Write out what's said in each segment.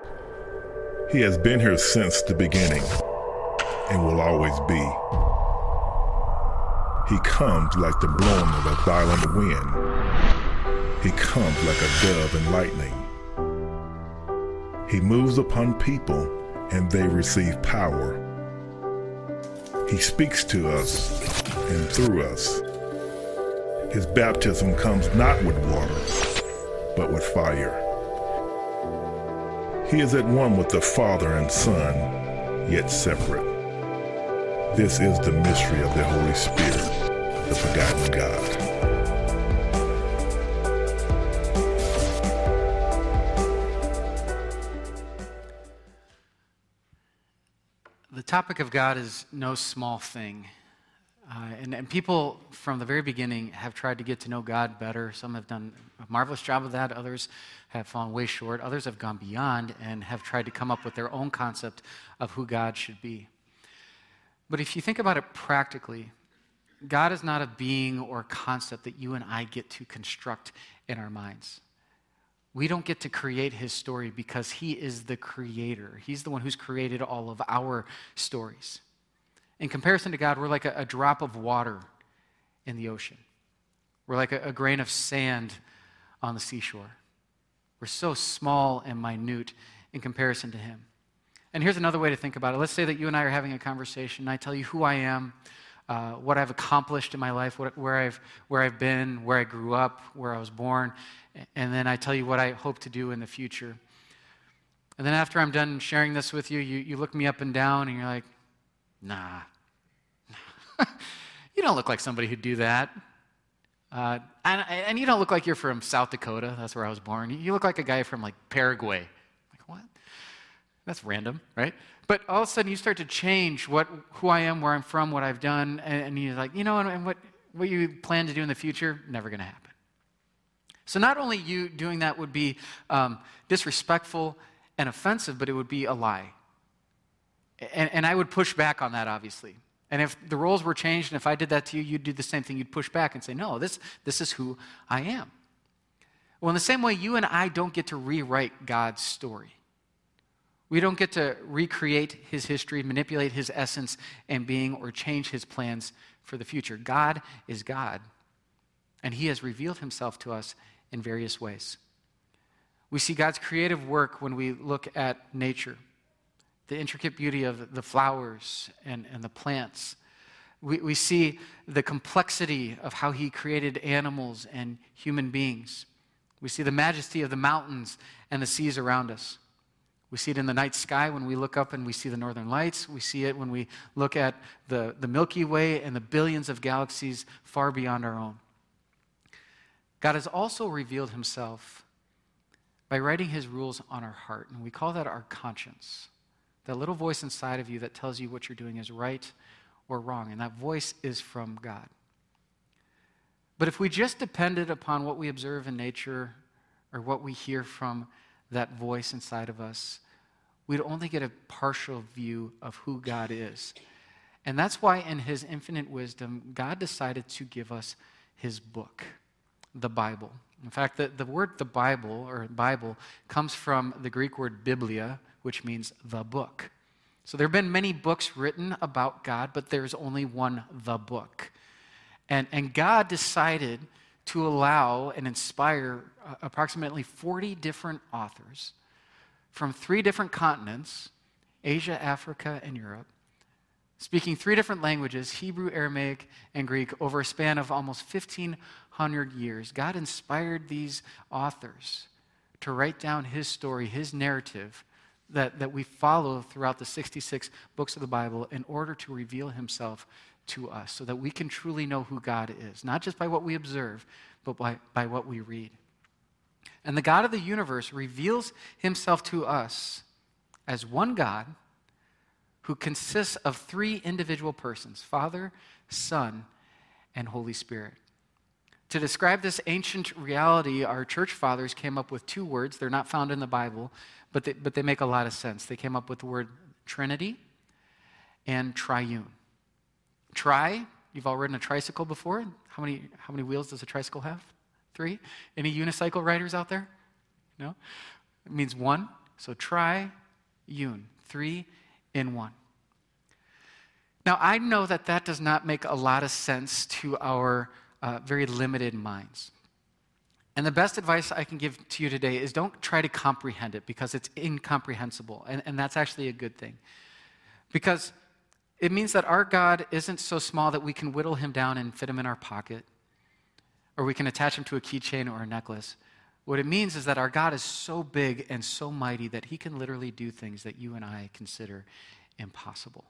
He has been here since the beginning and will always be. He comes like the blowing of a violent wind. He comes like a dove in lightning. He moves upon people and they receive power. He speaks to us and through us. His baptism comes not with water, but with fire. He is at one with the Father and Son, yet separate. This is the mystery of the Holy Spirit, the forgotten God. The topic of God is no small thing. And people from the very beginning have tried to get to know God better. Some have done a marvelous job of that. Others have fallen way short. Others have gone beyond and have tried to come up with their own concept of who God should be. But if you think about it practically, God is not a being or concept that you and I get to construct in our minds. We don't get to create his story because he is the creator. He's the one who's created all of our stories. In comparison to God, we're like a drop of water in the ocean. We're like a grain of sand on the seashore. We're so small and minute in comparison to him. And here's another way to think about it. Let's say that you and I are having a conversation, and I tell you who I am, what I've accomplished in my life, where I've been, where I grew up, where I was born, and then I tell you what I hope to do in the future. And then after I'm done sharing this with you, you look me up and down, and you're like, nah. You don't look like somebody who'd do that. And you don't look like you're from South Dakota. That's where I was born. You look like a guy from like Paraguay. Like, what? That's random, right? But all of a sudden you start to change who I am, where I'm from, what I've done, and you're like, and what you plan to do in the future, never going to happen. So not only you doing that would be disrespectful and offensive, but it would be a lie. And I would push back on that, obviously. And if the roles were changed, and if I did that to you, you'd do the same thing. You'd push back and say, no, this is who I am. Well, in the same way, you and I don't get to rewrite God's story. We don't get to recreate his history, manipulate his essence and being, or change his plans for the future. God is God, and he has revealed himself to us in various ways. We see God's creative work when we look at nature. The intricate beauty of the flowers and the plants. We see the complexity of how he created animals and human beings. We see the majesty of the mountains and the seas around us. We see it in the night sky when we look up and we see the northern lights. We see it when we look at the Milky Way and the billions of galaxies far beyond our own. God has also revealed himself by writing his rules on our heart, and we call that our conscience. That little voice inside of you that tells you what you're doing is right or wrong, and that voice is from God. But if we just depended upon what we observe in nature or what we hear from that voice inside of us, we'd only get a partial view of who God is. And that's why in his infinite wisdom, God decided to give us his book, the Bible. In fact, the word the Bible, or Bible, comes from the Greek word biblia, which means the book. So there have been many books written about God, but there's only one, the book. And God decided to allow and inspire approximately 40 different authors from 3 different continents, Asia, Africa, and Europe, speaking 3 different languages, Hebrew, Aramaic, and Greek, over a span of almost 1,500 years. God inspired these authors to write down his story, his narrative, that we follow throughout the 66 books of the Bible in order to reveal himself to us so that we can truly know who God is, not just by what we observe, but by what we read. And the God of the universe reveals himself to us as one God who consists of 3 individual persons, Father, Son, and Holy Spirit. To describe this ancient reality, our church fathers came up with 2 words. They're not found in the Bible, but they make a lot of sense. They came up with the word Trinity and triune. Tri, you've all ridden a tricycle before. How many wheels does a tricycle have? 3? Any unicycle riders out there? No? It means 1. So triune, 3 in 1. Now, I know that that does not make a lot of sense to our very limited minds. And the best advice I can give to you today is don't try to comprehend it because it's incomprehensible. And that's actually a good thing. Because it means that our God isn't so small that we can whittle him down and fit him in our pocket, or we can attach him to a keychain or a necklace. What it means is that our God is so big and so mighty that he can literally do things that you and I consider impossible.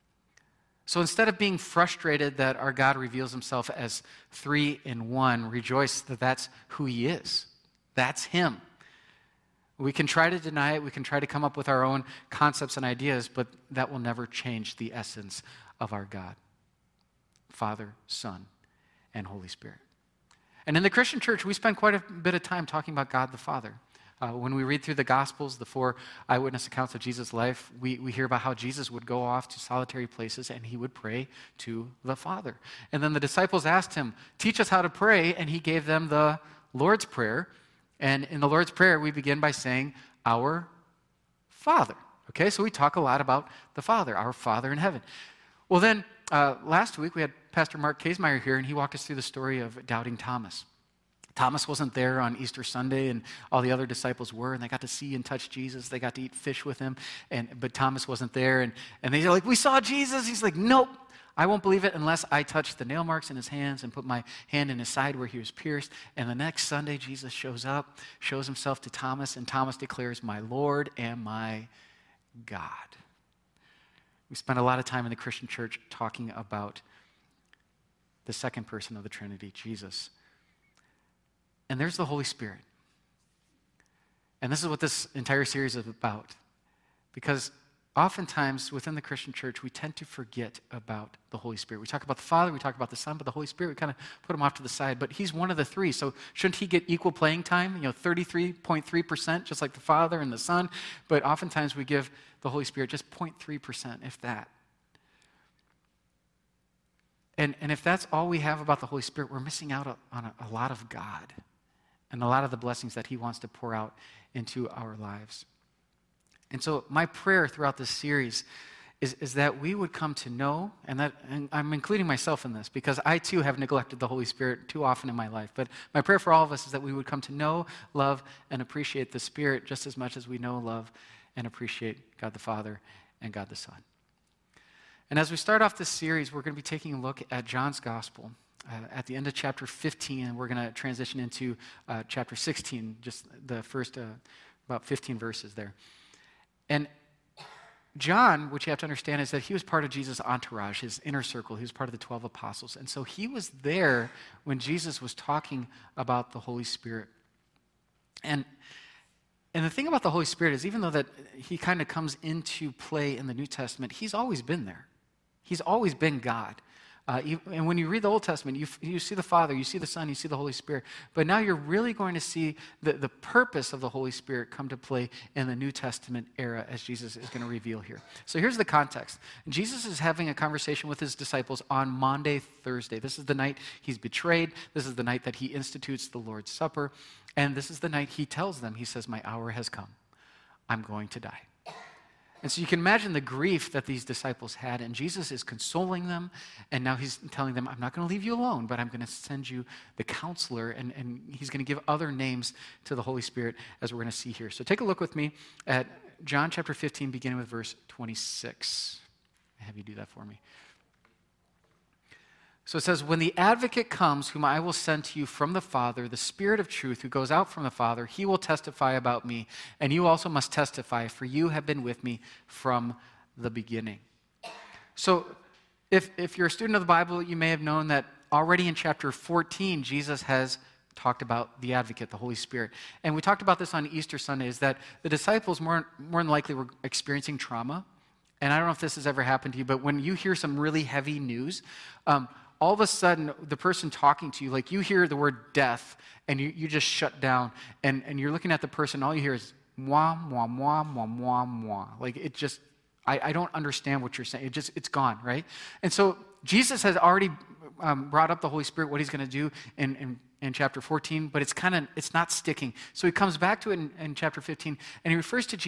So instead of being frustrated that our God reveals himself as 3 in 1, rejoice that that's who he is. That's him. We can try to deny it. We can try to come up with our own concepts and ideas, but that will never change the essence of our God. Father, Son, and Holy Spirit. And in the Christian church, we spend quite a bit of time talking about God the Father. When we read through the Gospels, the 4 eyewitness accounts of Jesus' life, we hear about how Jesus would go off to solitary places and he would pray to the Father. And then the disciples asked him, teach us how to pray, and he gave them the Lord's Prayer. And in the Lord's Prayer, we begin by saying, our Father. Okay, so we talk a lot about the Father, our Father in heaven. Well then, last week we had Pastor Mark Kaesmeyer here, and he walked us through the story of doubting Thomas. Thomas wasn't there on Easter Sunday, and all the other disciples were, and they got to see and touch Jesus. They got to eat fish with him, but Thomas wasn't there. And they're like, we saw Jesus. He's like, nope, I won't believe it unless I touch the nail marks in his hands and put my hand in his side where he was pierced. And the next Sunday, Jesus shows up, shows himself to Thomas, and Thomas declares, my Lord and my God. We spend a lot of time in the Christian church talking about the second person of the Trinity, Jesus. And there's the Holy Spirit. And this is what this entire series is about. Because oftentimes within the Christian church, we tend to forget about the Holy Spirit. We talk about the Father, we talk about the Son, but the Holy Spirit, we kind of put him off to the side. But he's one of the 3, so shouldn't he get equal playing time? 33.3%, just like the Father and the Son. But oftentimes we give the Holy Spirit just 0.3%, if that. And if that's all we have about the Holy Spirit, we're missing out on a lot of God and a lot of the blessings that he wants to pour out into our lives. And so my prayer throughout this series is that we would come to know, and I'm including myself in this because I too have neglected the Holy Spirit too often in my life. But my prayer for all of us is that we would come to know, love, and appreciate the Spirit just as much as we know, love, and appreciate God the Father and God the Son. And as we start off this series, we're going to be taking a look at John's Gospel at the end of chapter 15, and we're going to transition into chapter 16, just the first about 15 verses there. And John, which you have to understand, is that he was part of Jesus' entourage, his inner circle. He was part of the 12 apostles. And so he was there when Jesus was talking about the Holy Spirit. And the thing about the Holy Spirit is, even though that he kind of comes into play in the New Testament, he's always been there. He's always been God. And when you read the Old Testament, you see the Father, you see the Son, you see the Holy Spirit. But now you're really going to see the purpose of the Holy Spirit come to play in the New Testament era, as Jesus is going to reveal here. So here's the context. Jesus is having a conversation with his disciples on Maundy, Thursday. This is the night he's betrayed. This is the night that he institutes the Lord's Supper. And this is the night he tells them, he says, my hour has come. I'm going to die. And so you can imagine the grief that these disciples had, and Jesus is consoling them, and now he's telling them, I'm not going to leave you alone, but I'm going to send you the counselor, and he's going to give other names to the Holy Spirit, as we're going to see here. So take a look with me at John chapter 15, beginning with verse 26. I'll have you do that for me. So it says, when the advocate comes, whom I will send to you from the Father, the Spirit of truth who goes out from the Father, he will testify about me, and you also must testify, for you have been with me from the beginning. So if you're a student of the Bible, you may have known that already in chapter 14, Jesus has talked about the advocate, the Holy Spirit. And we talked about this on Easter Sunday, is that the disciples more than likely were experiencing trauma. And I don't know if this has ever happened to you, but when you hear some really heavy news, all of a sudden, the person talking to you, like you hear the word death, and you just shut down, and you're looking at the person, all you hear is, mwah, mwah, mwah, mwah, mwah, mwah. Like it just, I don't understand what you're saying. It's gone, right? And so Jesus has already brought up the Holy Spirit, what he's going to do in chapter 14, but it's not sticking. So he comes back to it in chapter 15, and he refers to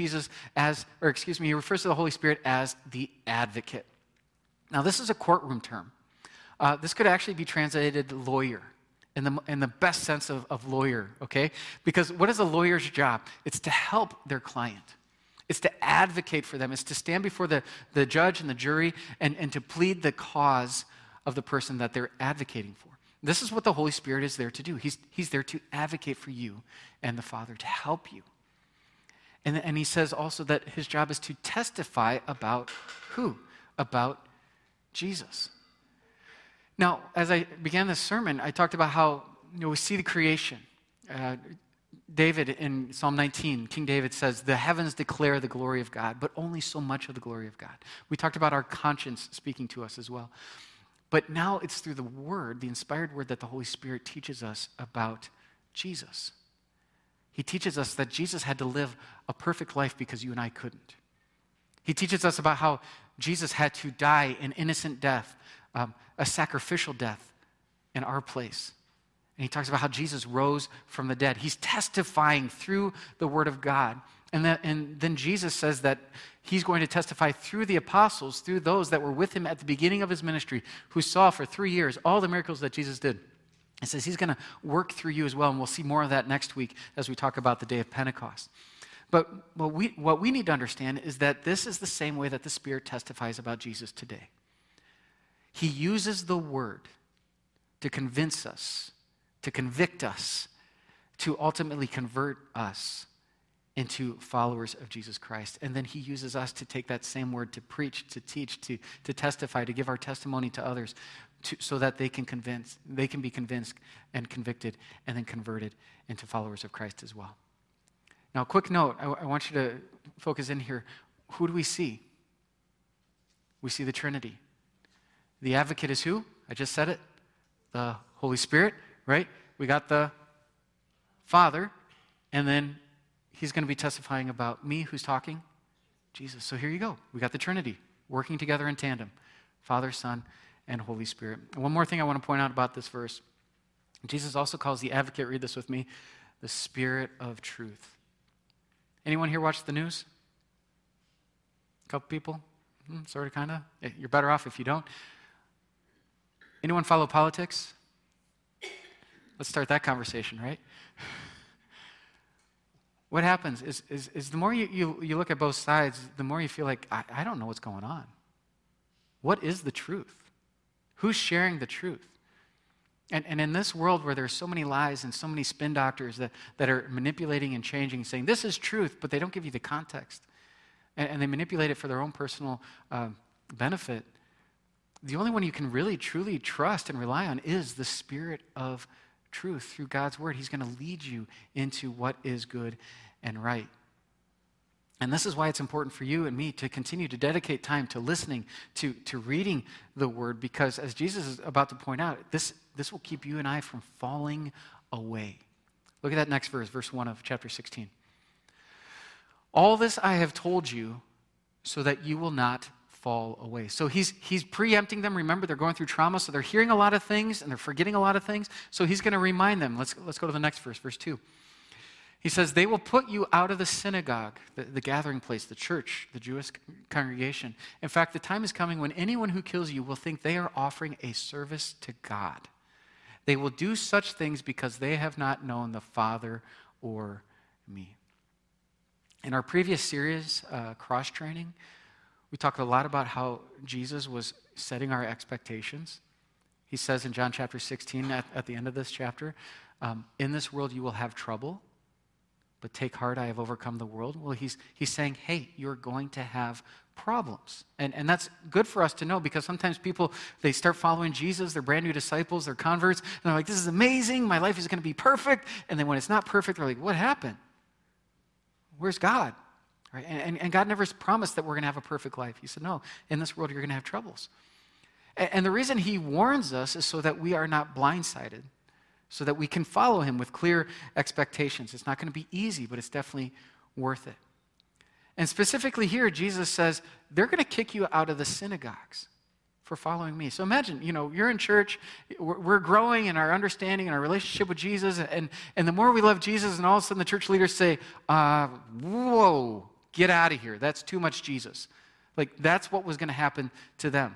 he refers to the Holy Spirit as the advocate. Now, this is a courtroom term. This could actually be translated lawyer in the best sense of lawyer, okay? Because what is a lawyer's job? It's to help their client. It's to advocate for them. It's to stand before the judge and the jury and to plead the cause of the person that they're advocating for. This is what the Holy Spirit is there to do. He's there to advocate for you and the Father, to help you. And he says also that his job is to testify about who? About Jesus. Now, as I began this sermon, I talked about how we see the creation. David in Psalm 19, King David says, the heavens declare the glory of God, but only so much of the glory of God. We talked about our conscience speaking to us as well. But now it's through the Word, the inspired Word, that the Holy Spirit teaches us about Jesus. He teaches us that Jesus had to live a perfect life because you and I couldn't. He teaches us about how Jesus had to die an innocent death, a sacrificial death in our place. And he talks about how Jesus rose from the dead. He's testifying through the Word of God. And then Jesus says that he's going to testify through the apostles, through those that were with him at the beginning of his ministry, who saw for 3 years all the miracles that Jesus did. He says he's going to work through you as well, and we'll see more of that next week as we talk about the day of Pentecost. But what we need to understand is that this is the same way that the Spirit testifies about Jesus today. He uses the Word to convince us, to convict us, to ultimately convert us into followers of Jesus Christ. And then he uses us to take that same Word to preach, to teach, to testify, to give our testimony to others so that they can be convinced and convicted and then converted into followers of Christ as well. Now, quick note, I want you to focus in here. Who do we see? We see the Trinity. The advocate is who? I just said it. The Holy Spirit, right? We got the Father, and then he's going to be testifying about me. Who's talking? Jesus. So here you go. We got the Trinity working together in tandem. Father, Son, and Holy Spirit. And one more thing I want to point out about this verse. Jesus also calls the advocate, read this with me, the Spirit of truth. Anyone here watch the news? A couple people? Sort of, kind of? You're better off if you don't. Anyone follow politics? Let's start that conversation, right? What happens is the more you look at both sides, the more you feel like, I don't know what's going on. What is the truth? Who's sharing the truth? And in this world where there's so many lies and so many spin doctors that are manipulating and changing, saying this is truth, but they don't give you the context, and they manipulate it for their own personal benefit, the only one you can really, truly trust and rely on is the Spirit of truth through God's Word. He's going to lead you into what is good and right. And this is why it's important for you and me to continue to dedicate time to listening, to reading the Word, because as Jesus is about to point out, this will keep you and I from falling away. Look at that next verse, verse 1 of chapter 16. All this I have told you so that you will not fall away. So he's preempting them. Remember, they're going through trauma, so they're hearing a lot of things and they're forgetting a lot of things. So he's going to remind them. Let's go to the next verse, verse 2. He says, they will put you out of the synagogue, the gathering place, the church, the Jewish congregation. In fact, the time is coming when anyone who kills you will think they are offering a service to God. They will do such things because they have not known the Father or me. In our previous series, Cross Training, we talked a lot about how Jesus was setting our expectations. He says in John chapter 16, at the end of this chapter, in this world you will have trouble, but take heart, I have overcome the world. Well, he's saying, hey, you're going to have problems. And that's good for us to know, because sometimes people, they start following Jesus, they're brand new disciples, they're converts, and they're like, this is amazing, my life is going to be perfect. And then when it's not perfect, they're like, what happened? Where's God? Right? And God never promised that we're going to have a perfect life. He said, no, in this world you're going to have troubles. And the reason he warns us is so that we are not blindsided, so that we can follow him with clear expectations. It's not going to be easy, but it's definitely worth it. And specifically here, Jesus says, they're going to kick you out of the synagogues. for following me. So imagine, you're in church, we're growing in our understanding and our relationship with Jesus, and the more we love Jesus, and all of a sudden the church leaders say, whoa, get out of here. That's too much Jesus. Like, that's what was going to happen to them.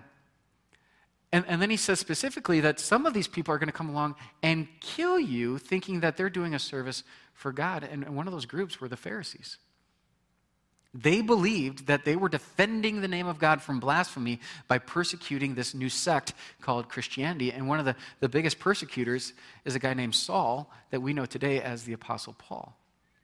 And then he says specifically that some of these people are going to come along and kill you thinking that they're doing a service for God. And one of those groups were the Pharisees. They believed that they were defending the name of God from blasphemy by persecuting this new sect called Christianity. And one of the biggest persecutors is a guy named Saul that we know today as the Apostle Paul.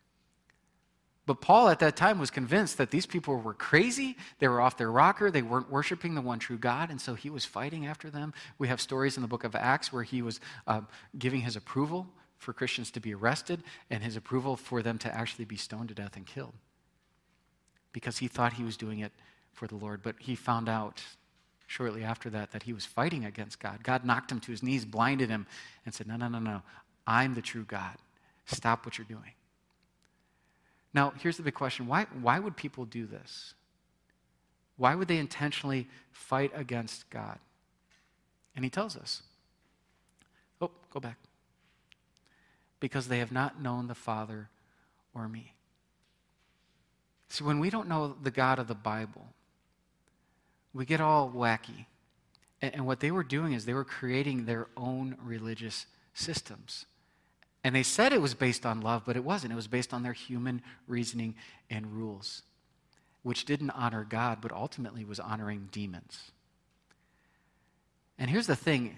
But Paul at that time was convinced that these people were crazy, they were off their rocker, they weren't worshiping the one true God, and so he was fighting after them. We have stories in the book of Acts where he was giving his approval for Christians to be arrested and his approval for them to actually be stoned to death and killed, because he thought he was doing it for the Lord. But he found out shortly after that he was fighting against God. God knocked him to his knees, blinded him, and said, no, I'm the true God. Stop what you're doing. Now, here's the big question. Why would people do this? Why would they intentionally fight against God? And he tells us. Oh, go back. Because they have not known the Father or me. See, when we don't know the God of the Bible, we get all wacky. And what they were doing is they were creating their own religious systems. And they said it was based on love, but it wasn't. It was based on their human reasoning and rules, which didn't honor God, but ultimately was honoring demons. And here's the thing.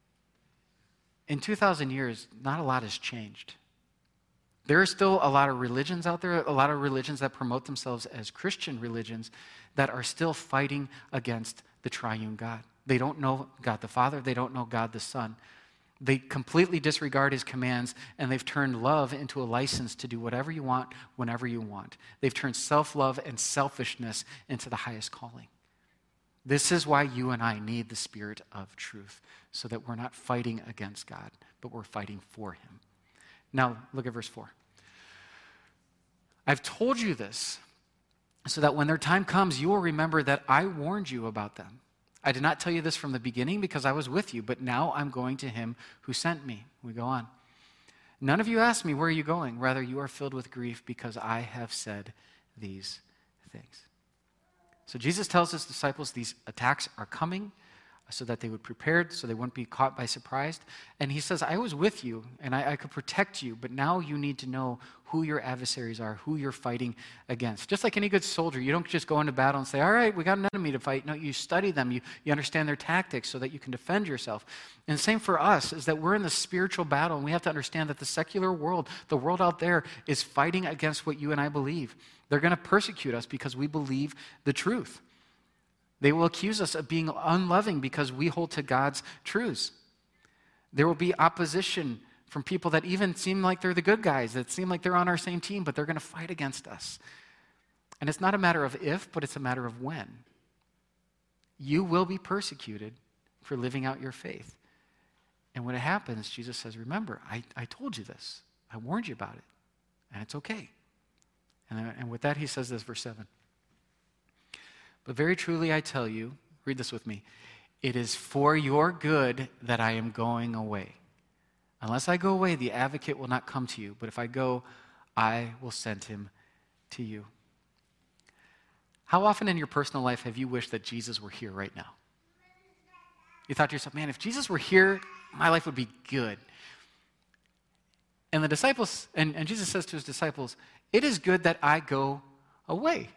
In 2,000 years, not a lot has changed. There are still a lot of religions out there, a lot of religions that promote themselves as Christian religions that are still fighting against the triune God. They don't know God the Father. They don't know God the Son. They completely disregard his commands, and they've turned love into a license to do whatever you want, whenever you want. They've turned self-love and selfishness into the highest calling. This is why you and I need the Spirit of truth, so that we're not fighting against God, but we're fighting for him. Now, look at verse 4. I've told you this, so that when their time comes, you will remember that I warned you about them. I did not tell you this from the beginning because I was with you, but now I'm going to him who sent me. We go on. None of you asked me, where are you going? Rather, you are filled with grief because I have said these things. So Jesus tells his disciples these attacks are coming so that they would prepare, so they wouldn't be caught by surprise. And he says, I was with you, and I could protect you, but now you need to know who your adversaries are, who you're fighting against. Just like any good soldier, you don't just go into battle and say, all right, we got an enemy to fight. No, you study them. You understand their tactics so that you can defend yourself. And the same for us is that we're in the spiritual battle, and we have to understand that the secular world, the world out there, is fighting against what you and I believe. They're going to persecute us because we believe the truth. They will accuse us of being unloving because we hold to God's truths. There will be opposition from people that even seem like they're the good guys, that seem like they're on our same team, but they're going to fight against us. And it's not a matter of if, but it's a matter of when. You will be persecuted for living out your faith. And when it happens, Jesus says, remember, I told you this. I warned you about it. And it's okay. And with that, he says this, verse 7. But very truly I tell you, read this with me, it is for your good that I am going away. Unless I go away, the advocate will not come to you. But if I go, I will send him to you. How often in your personal life have you wished that Jesus were here right now? You thought to yourself, man, if Jesus were here, my life would be good. And the disciples, and Jesus says to his disciples, it is good that I go away.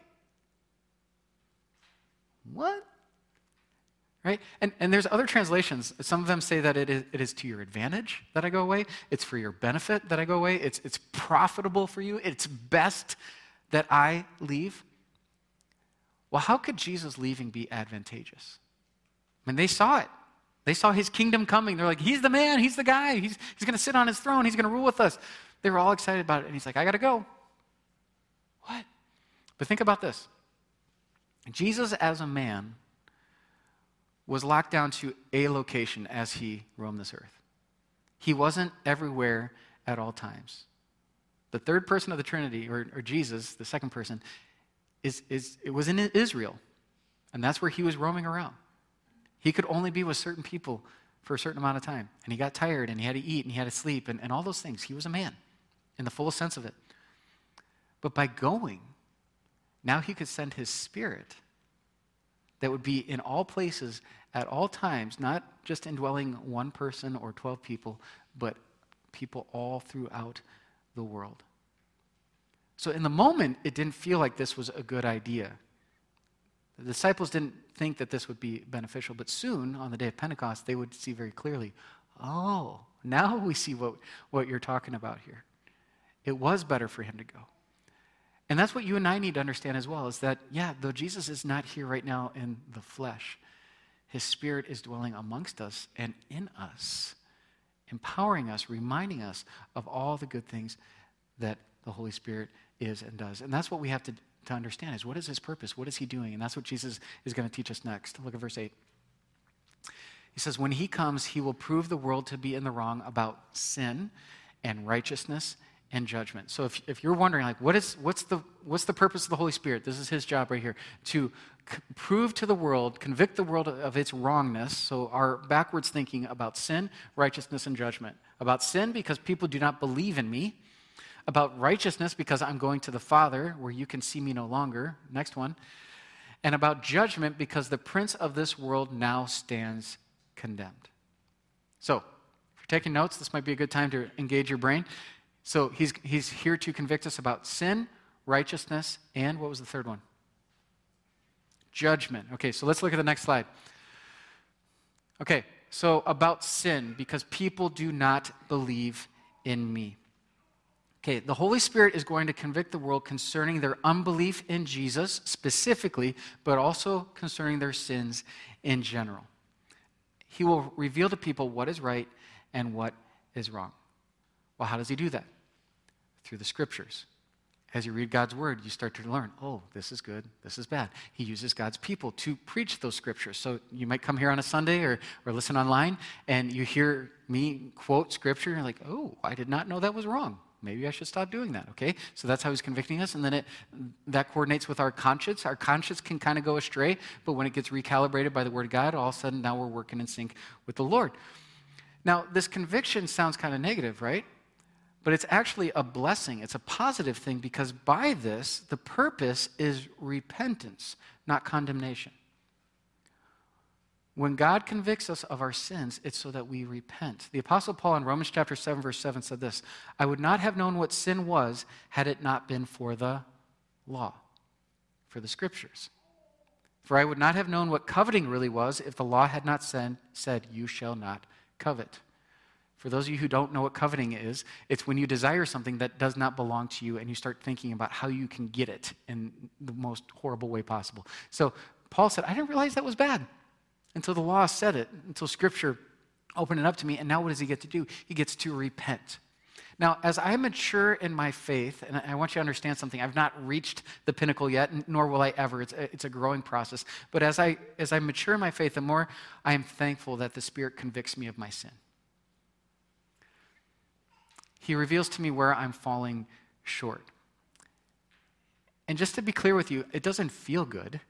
What? Right? And there's other translations. Some of them say that it is to your advantage that I go away. It's for your benefit that I go away. It's profitable for you. It's best that I leave. Well, how could Jesus leaving be advantageous? I mean, they saw it. They saw his kingdom coming. They're like, he's the man. He's the guy. He's going to sit on his throne. He's going to rule with us. They were all excited about it. And he's like, I got to go. What? But think about this. Jesus as a man was locked down to a location as he roamed this earth. He wasn't everywhere at all times. The third person of the Trinity, or Jesus, the second person, it was in Israel. And that's where he was roaming around. He could only be with certain people for a certain amount of time. And he got tired, and he had to eat, and he had to sleep, and all those things. He was a man in the fullest sense of it. But by going, now he could send his Spirit that would be in all places at all times, not just indwelling one person or 12 people, but people all throughout the world. So in the moment, it didn't feel like this was a good idea. The disciples didn't think that this would be beneficial, but soon, on the day of Pentecost, they would see very clearly, oh, now we see what you're talking about here. It was better for him to go. And that's what you and I need to understand as well, is that, yeah, though Jesus is not here right now in the flesh, his Spirit is dwelling amongst us and in us, empowering us, reminding us of all the good things that the Holy Spirit is and does. And that's what we have to understand, is what is his purpose? What is he doing? And that's what Jesus is going to teach us next. Look at verse 8. He says, when he comes, he will prove the world to be in the wrong about sin and righteousness and judgment. So if you're wondering, like, what's the purpose of the Holy Spirit? This is his job right here, to prove to the world, convict the world of its wrongness. So our backwards thinking about sin, righteousness, and judgment. About sin, because people do not believe in me. About righteousness, because I'm going to the Father, where you can see me no longer. Next one. And about judgment, because the prince of this world now stands condemned. So, if you're taking notes, this might be a good time to engage your brain. So, he's here to convict us about sin, righteousness, and what was the third one? Judgment. Okay, so let's look at the next slide. Okay, so about sin, because people do not believe in me. Okay, the Holy Spirit is going to convict the world concerning their unbelief in Jesus specifically, but also concerning their sins in general. He will reveal to people what is right and what is wrong. Well, how does he do that? Through the Scriptures. As you read God's Word, you start to learn, oh, this is good, this is bad. He uses God's people to preach those Scriptures. So you might come here on a Sunday or listen online, and you hear me quote Scripture, and you're like, oh, I did not know that was wrong. Maybe I should stop doing that, okay? So that's how he's convicting us, and then that coordinates with our conscience. Our conscience can kind of go astray, but when it gets recalibrated by the Word of God, all of a sudden now we're working in sync with the Lord. Now, this conviction sounds kind of negative, right? But it's actually a blessing. It's a positive thing, because by this, the purpose is repentance, not condemnation. When God convicts us of our sins, it's so that we repent. The Apostle Paul in Romans chapter 7, verse 7 said this, I would not have known what sin was had it not been for the law, for the Scriptures. For I would not have known what coveting really was if the law had not said, you shall not covet. For those of you who don't know what coveting is, it's when you desire something that does not belong to you and you start thinking about how you can get it in the most horrible way possible. So Paul said, I didn't realize that was bad until the law said it, until Scripture opened it up to me. And now what does he get to do? He gets to repent. Now, as I mature in my faith, and I want you to understand something, I've not reached the pinnacle yet, nor will I ever. It's a growing process. But as I mature in my faith, the more I am thankful that the Spirit convicts me of my sin. He reveals to me where I'm falling short. And just to be clear with you, it doesn't feel good.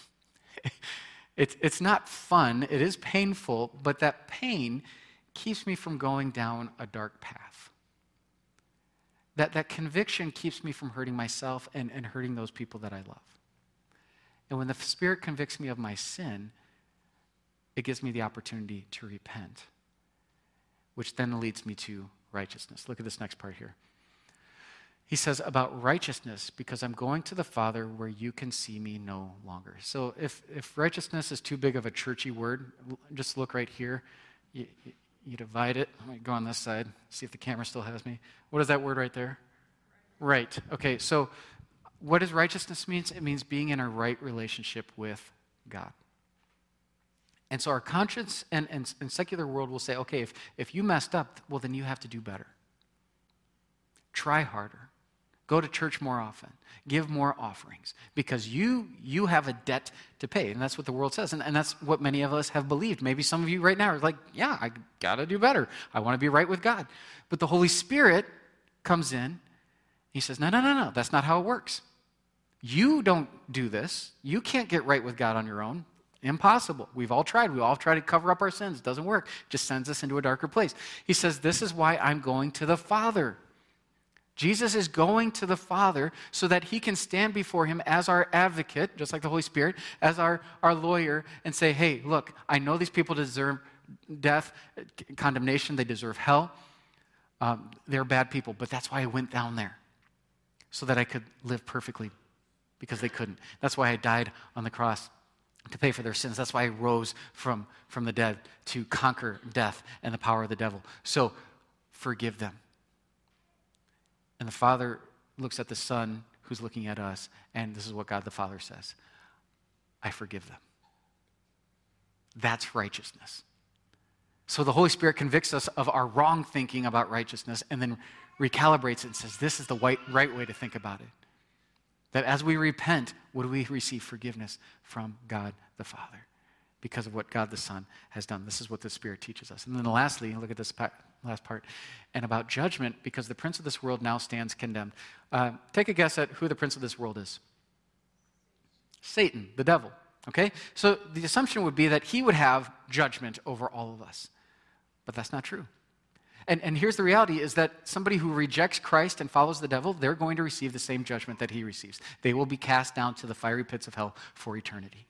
It's not fun. It is painful, but that pain keeps me from going down a dark path. That conviction keeps me from hurting myself and hurting those people that I love. And when the Spirit convicts me of my sin, it gives me the opportunity to repent, which then leads me to righteousness. Look at this next part here. He says about righteousness, because I'm going to the Father where you can see me no longer. So if righteousness is too big of a churchy word, just look right here. You divide it. Let me go on this side, see if the camera still has me. What is that word right there? Right. Okay, so what does righteousness mean? It means being in a right relationship with God. And so our conscience and secular world will say, okay, if you messed up, well, then you have to do better. Try harder. Go to church more often. Give more offerings. Because you have a debt to pay. And that's what the world says. And that's what many of us have believed. Maybe some of you right now are like, yeah, I got to do better. I want to be right with God. But the Holy Spirit comes in. He says, no. That's not how it works. You don't do this. You can't get right with God on your own. Impossible. We've all tried. We all tried to cover up our sins. It doesn't work. It just sends us into a darker place. He says, this is why I'm going to the Father. Jesus is going to the Father so that he can stand before him as our advocate, just like the Holy Spirit, as our lawyer, and say, hey, look, I know these people deserve death, condemnation, they deserve hell. They're bad people, but that's why I went down there, so that I could live perfectly, because they couldn't. That's why I died on the cross, to pay for their sins. That's why I rose from the dead, to conquer death and the power of the devil. So forgive them. And the Father looks at the Son, who's looking at us, and this is what God the Father says: I forgive them. That's righteousness. So the Holy Spirit convicts us of our wrong thinking about righteousness and then recalibrates it and says, this is the right way to think about it. That as we repent, what do we receive? Forgiveness from God the Father, because of what God the Son has done. This is what the Spirit teaches us. And then lastly, look at this last part, and about judgment, because the prince of this world now stands condemned. Take a guess at who the prince of this world is. Satan, the devil, okay? So the assumption would be that he would have judgment over all of us. But that's not true. And here's the reality, is that somebody who rejects Christ and follows the devil, they're going to receive the same judgment that he receives. They will be cast down to the fiery pits of hell for eternity.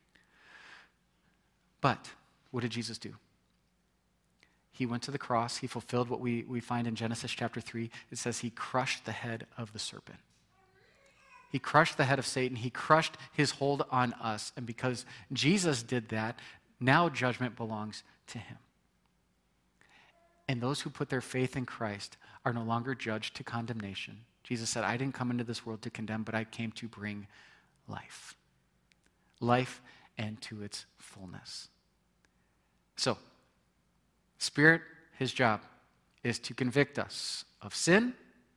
But what did Jesus do? He went to the cross. He fulfilled what we find in Genesis chapter 3. It says he crushed the head of the serpent. He crushed the head of Satan. He crushed his hold on us. And because Jesus did that, now judgment belongs to him. And those who put their faith in Christ are no longer judged to condemnation. Jesus said, I didn't come into this world to condemn, but I came to bring life. Life and to its fullness. So, Spirit, his job is to convict us of sin,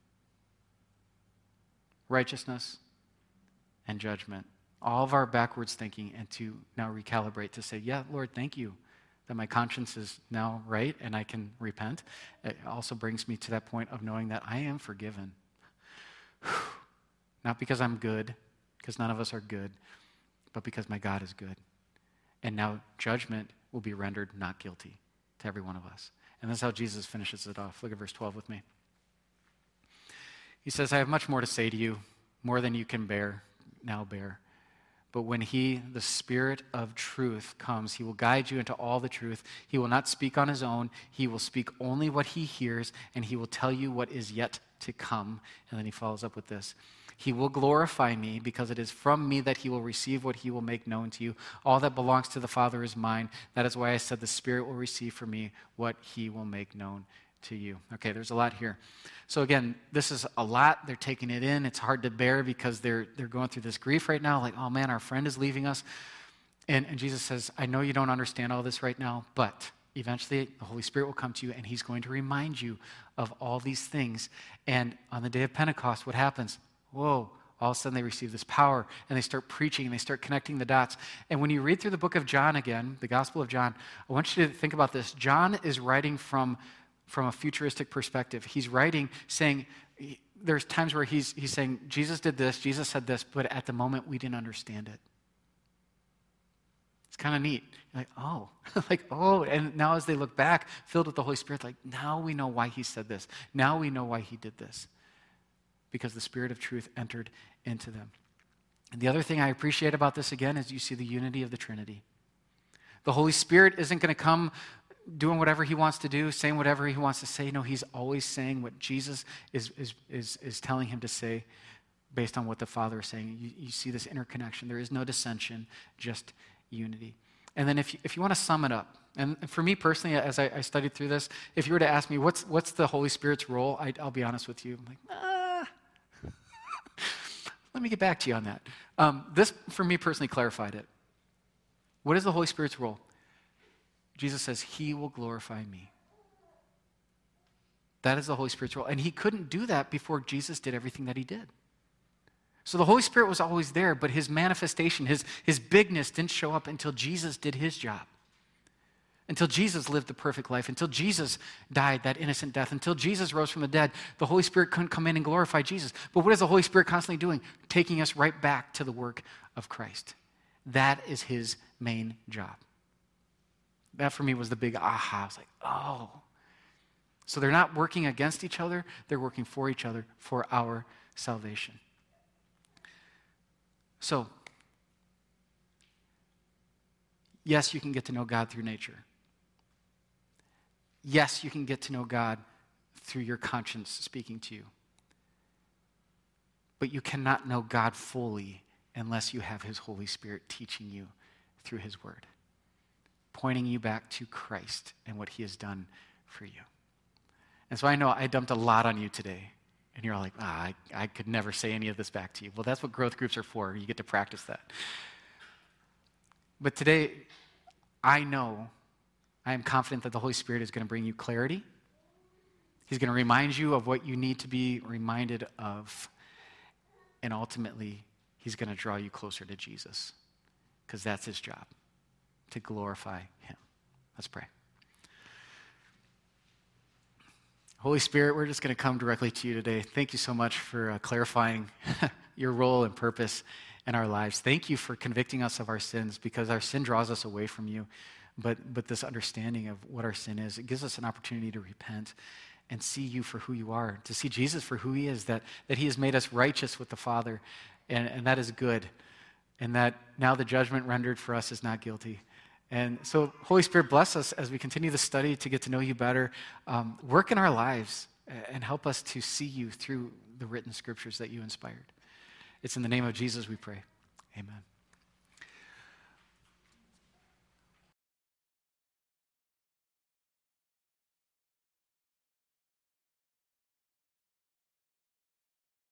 righteousness, and judgment. All of our backwards thinking, and to now recalibrate to say, yeah, Lord, thank you that my conscience is now right and I can repent. It also brings me to that point of knowing that I am forgiven. Not because I'm good, because none of us are good, but because my God is good. And now judgment will be rendered not guilty to every one of us. And that's how Jesus finishes it off. Look at verse 12 with me. He says, I have much more to say to you, more than you can now bear. But when he, the Spirit of truth, comes, he will guide you into all the truth. He will not speak on his own. He will speak only what he hears, and he will tell you what is yet to come. And then he follows up with this. He will glorify me, because it is from me that he will receive what he will make known to you. All that belongs to the Father is mine. That is why I said the Spirit will receive from me what he will make known to you. Okay, there's a lot here. So again, this is a lot. They're taking it in. It's hard to bear because they're going through this grief right now. Like, oh man, our friend is leaving us. And Jesus says, I know you don't understand all this right now, but eventually the Holy Spirit will come to you and he's going to remind you of all these things. And on the day of Pentecost, what happens? Whoa, all of a sudden they receive this power and they start preaching and they start connecting the dots. And when you read through the book of John again, the Gospel of John, I want you to think about this. John is writing from a futuristic perspective. He's writing saying, there's times where he's saying, Jesus did this, Jesus said this, but at the moment we didn't understand it. It's kind of neat. You're like, oh, and now as they look back, filled with the Holy Spirit, like, now we know why he said this. Now we know why he did this. Because the Spirit of truth entered into them. And the other thing I appreciate about this again is you see the unity of the Trinity. The Holy Spirit isn't going to come doing whatever he wants to do, saying whatever he wants to say. No, he's always saying what Jesus is telling him to say based on what the Father is saying. You see this interconnection. There is no dissension, just unity. And then if you want to sum it up, and for me personally, as I studied through this, if you were to ask me, what's the Holy Spirit's role? I'll be honest with you. I'm like, let me get back to you on that. This, for me personally, clarified it. What is the Holy Spirit's role? Jesus says, he will glorify me. That is the Holy Spirit's role. And he couldn't do that before Jesus did everything that he did. So the Holy Spirit was always there, but his manifestation, his bigness didn't show up until Jesus did his job. Until Jesus lived the perfect life, until Jesus died that innocent death, until Jesus rose from the dead, the Holy Spirit couldn't come in and glorify Jesus. But what is the Holy Spirit constantly doing? Taking us right back to the work of Christ. That is his main job. That for me was the big aha. I was like, oh. So they're not working against each other, they're working for each other for our salvation. So, yes, you can get to know God through nature. Yes, you can get to know God through your conscience speaking to you. But you cannot know God fully unless you have his Holy Spirit teaching you through his word, pointing you back to Christ and what he has done for you. And so I know I dumped a lot on you today, and you're like, I could never say any of this back to you. Well, that's what growth groups are for. You get to practice that. But today, I am confident that the Holy Spirit is going to bring you clarity. He's going to remind you of what you need to be reminded of. And ultimately, he's going to draw you closer to Jesus, because that's his job, to glorify him. Let's pray. Holy Spirit, we're just going to come directly to you today. Thank you so much for clarifying your role and purpose in our lives. Thank you for convicting us of our sins, because our sin draws us away from you. But this understanding of what our sin is, it gives us an opportunity to repent and see you for who you are, to see Jesus for who he is, that he has made us righteous with the Father, and that is good, and that now the judgment rendered for us is not guilty. And so, Holy Spirit, bless us as we continue the study to get to know you better. Work in our lives and help us to see you through the written scriptures that you inspired. It's in the name of Jesus we pray. Amen.